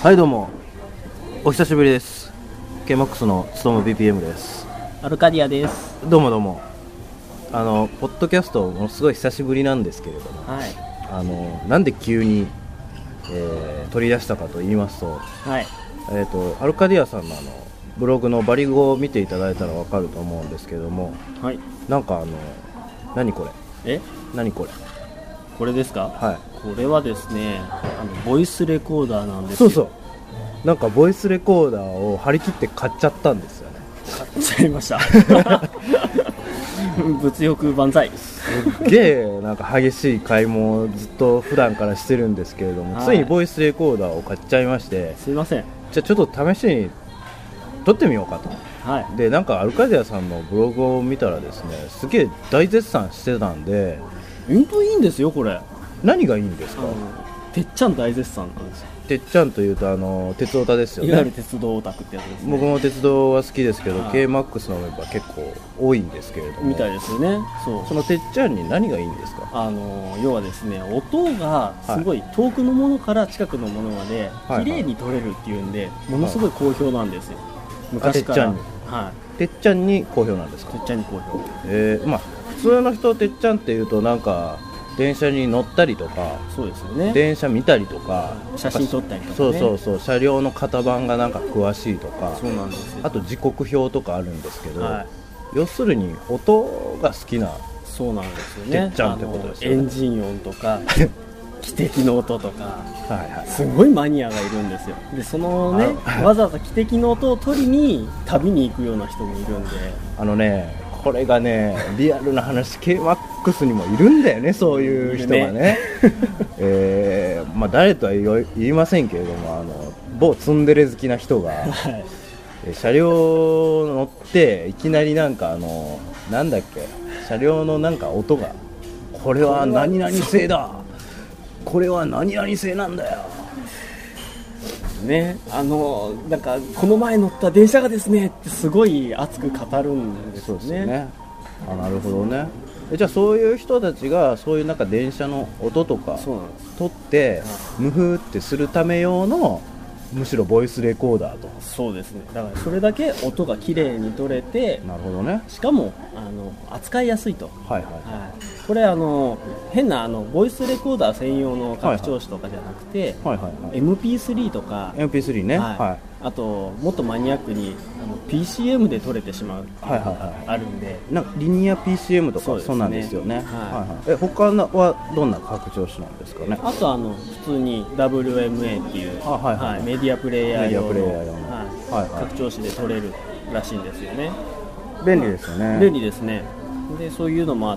はいどうもお久しぶりです。 KMAX のつとむ BPM です。 アルカディアです。 どうもどうも。ポッドキャストものすごい久しぶりなんですけれども、 はい、 なんで急に、取り出したかと言いますと、 はい、 アルカディアさんのブログのバリゴを見ていただいたら分かると思うんですけども、 はい、 なんか何これ何これこれですか？ はい、 これはですね、ボイスレコーダーなんですよ。 そうそう、なんかボイスレコーダーを張り切って買っちゃったんですよね。 買っちゃいました物欲万歳。 すっげえなんか激しい買い物をずっと普段からしてるんですけれども、はい、ついにボイスレコーダーを買っちゃいまして、 すいません。 じゃあちょっと試しに撮ってみようかと、 はい、 でなんかアルカディアさんのブログを見たらですね、すげえ大絶賛してたんで、 本当いいんですよこれ。 何がいいんですか？ てっちゃん大絶賛なんですよ。 てっちゃんというと鉄オタですよね。 いわゆる鉄道オタクってやつですね。 僕も鉄道は好きですけど、KMAX のメンバー結構多いんですけれども、 みたいですよね。 そのてっちゃんに何がいいんですか？ 要はですね、音がすごい遠くのものから近くのものまで綺麗に撮れるっていうんで、ものすごい好評なんですよ、昔から。 てっちゃんに好評なんですか？ てっちゃんに好評。 普通の人てっちゃんっていうとなんか電車に乗ったりとか、 そうですよね、 電車見たりとか写真撮ったりとか、ね、 そう車両の型番がなんか詳しいとか、 そうなんですよ。 あと時刻表とかあるんですけど、要するに音が好きな、 そうなんですよね、 てっちゃんってことですよね。 エンジン音とか汽笛の音とかすごいマニアがいるんですよ。でそのね、わざわざ汽笛の音を取りに旅に行くような人もいるんで、 これがねリアルな話、 KMAX にもいるんだよね、そういう人がね誰とは言いませんけれども、某ツンデレ好きな人が、車両乗っていきなりなんかなんだっけ、車両のなんか音が、これは何々製だ、これは何々製なんだよね、 なんかこの前乗った電車がですねってすごい熱く語るんですよね。 そうですね。なるほどね。じゃあそういう人たちがそういうなんか電車の音とか撮ってムフってするため用の、むしろボイスレコーダーと。 そうですね。だからそれだけ音が綺麗に撮れて、 なるほどね。 しかも扱いやすいと。これ変なボイスレコーダー専用の拡張子とかじゃなくて、MP3 とか MP3 ね、 あともっとマニアックにPCM で撮れてしまうっていうのがあるんで、 なんかリニア PCM とかそうなんですよね。他はどんな拡張子なんですかね？ あと普通に WMA っていう、メディアプレイヤー用の拡張子で撮れるらしいんですよね。 便利ですよね。 便利ですね。でそういうのもあって、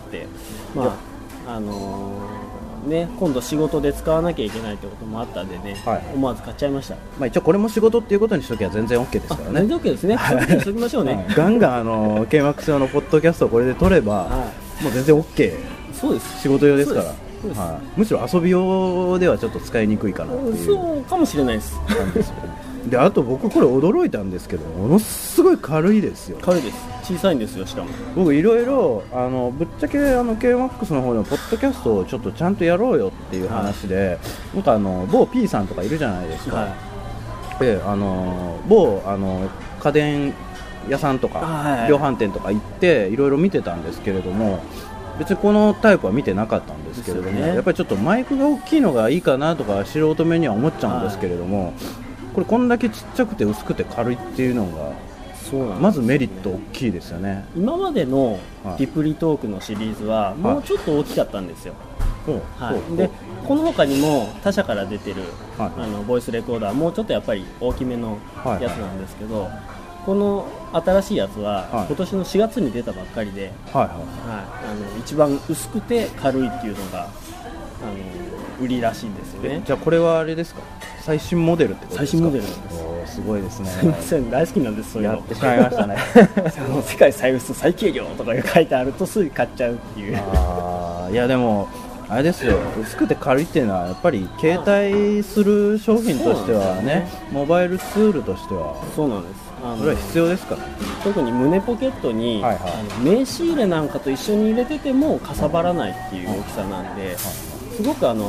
今度仕事で使わなきゃいけないってこともあったんでね、思わず買っちゃいました。 一応これも仕事っていうことにしときゃ全然 OK ですからね。 全然 OK ですね。そういうふうにしときましょうね。 ガンガンKMAX 用のポッドキャストをこれで撮れば、もう全然 OK。 そうです。 仕事用ですから。むしろ遊び用ではちょっと使いにくいかなっていう。 そうかもしれないです。 であと僕これ驚いたんですけど、ものすごい軽いですよ。 軽いです。小さいんですよ。しかも僕いろいろぶっちゃけKMAX の方でもポッドキャストをちょっとちゃんとやろうよっていう話で、なんか某 P さんとかいるじゃないですか。で某家電屋さんとか、量販店とか行っていろいろ見てたんですけれども、別にこのタイプは見てなかったんですけれども、やっぱりちょっとマイクが大きいのがいいかなとか素人目には思っちゃうんですけれども、これこんだけちっちゃくて薄くて軽いっていうのがまずメリット大きいですよね。 今までのディプリトークのシリーズはもうちょっと大きかったんですよ。でこの他にも他社から出てるボイスレコーダーもうちょっとやっぱり大きめのやつなんですけど、この新しいやつは今年の4月に出たばっかりで、一番薄くて軽いっていうのが売りらしいんですよね。 じゃあこれはあれですか、最新モデルってことですか？ 最新モデルなんです。 すごいですね。 すいません、大好きなんです。そういうのやってしまいましたね世界最薄最軽量とか書いてあるとすぐ買っちゃうっていう。 いやでもあれですよ、薄くて軽いっていうのはやっぱり携帯する商品としてはね、モバイルツールとしてはそうなんです。 それは必要ですから、 特に胸ポケットに、名刺入れなんかと一緒に入れててもかさばらないっていう大きさなんで、すごく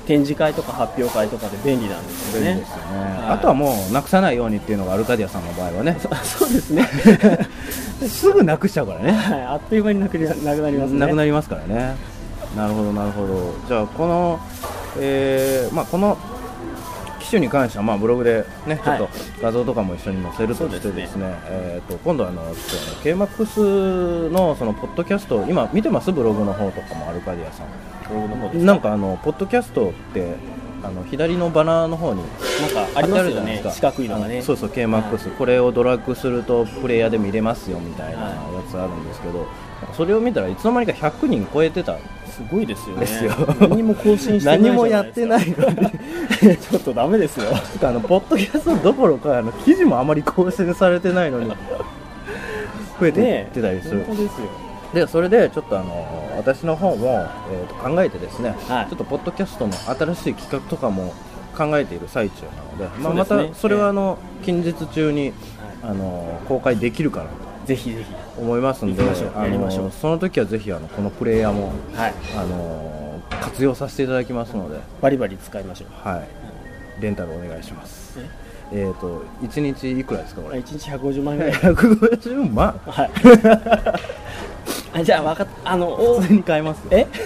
展示会とか発表会とかで便利なんですよね。 便利ですよね。あとはもうなくさないようにっていうのがアルカディアさんの場合はね。 そうですね。 すぐなくしちゃうからね。 はい、あっという間になくなりますね。 なくなりますからね。なるほどなるほど。じゃあこの、この機種に関してはブログでね、ちょっと画像とかも一緒に載せるとしてですね、今度KMAX のそのポッドキャスト今見てます？ブログの方とかもアルカディアさん。ブログの方ですか？なんかポッドキャストって左のバナーの方になんかありますよね。四角いのがね。 そうそう KMAX、これをドラッグするとプレイヤーで見れますよみたいなやつあるんですけど、それを見たらいつの間にか100人超えてた。 すごいですよね。 何も更新してない、何もやってないのにちょっとダメですよ。 ポッドキャストどころか記事もあまり更新されてないのに増えていってたりする。 本当ですよ。 でそれでちょっと私の方も、考えてですね、ちょっとポッドキャストの新しい企画とかも考えている最中なので、またそれは近日中に、公開できるかなとぜひぜひ思いますので、 やりましょう。 その時はぜひこのプレイヤーも、活用させていただきますので、 バリバリ使いましょう。 はい、レンタルお願いします。1日いくらですかこれ ？1日150万ぐらい。 150万？ はい。じゃあ普通に買えます？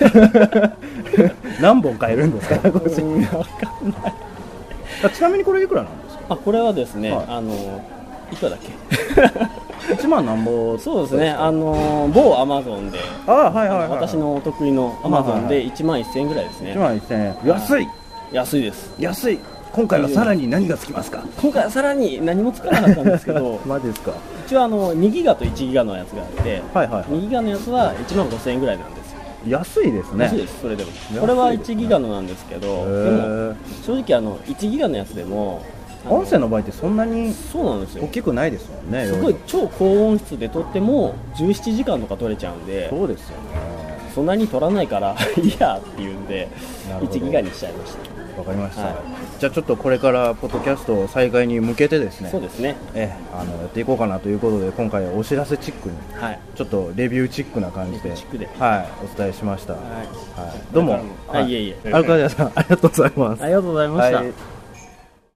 何本買えるんですか？ 分かんない。 ちなみにこれいくらなんですか？ これはですね、いくらだっけ 1万何本？ そうですね、某アマゾンで、私のお得意のアマゾンで1万1000円ぐらいですね。 1万1000円、安い。 安いです。 安い。今回はさらに何がつきますか？ 今回はさらに何もつかなかったんですけどマジですか？ 一応2ギガと1ギガのやつがあって、2ギガのやつは1万5000円ぐらいなんですよ。 安いですね。 安いです。それでもこれは1ギガのなんですけど、でも正直1ギガのやつでも音声の場合ってそんなにそうなんですよ、 大きくないですもんね。 すごい超高音質で撮っても17時間とか撮れちゃうんで、 そうですよね。 そんなに撮らないからいいやっていうんで1ギガにしちゃいました。 わかりました、じゃあちょっとこれからポッドキャスト再開に向けてですね、 そうですね、 やっていこうかなということで、今回はお知らせチックに、ちょっとレビューチックな感じで、お伝えしました。どうも、 いえいえ、 アルカディアさんありがとうございます。 ありがとうございました。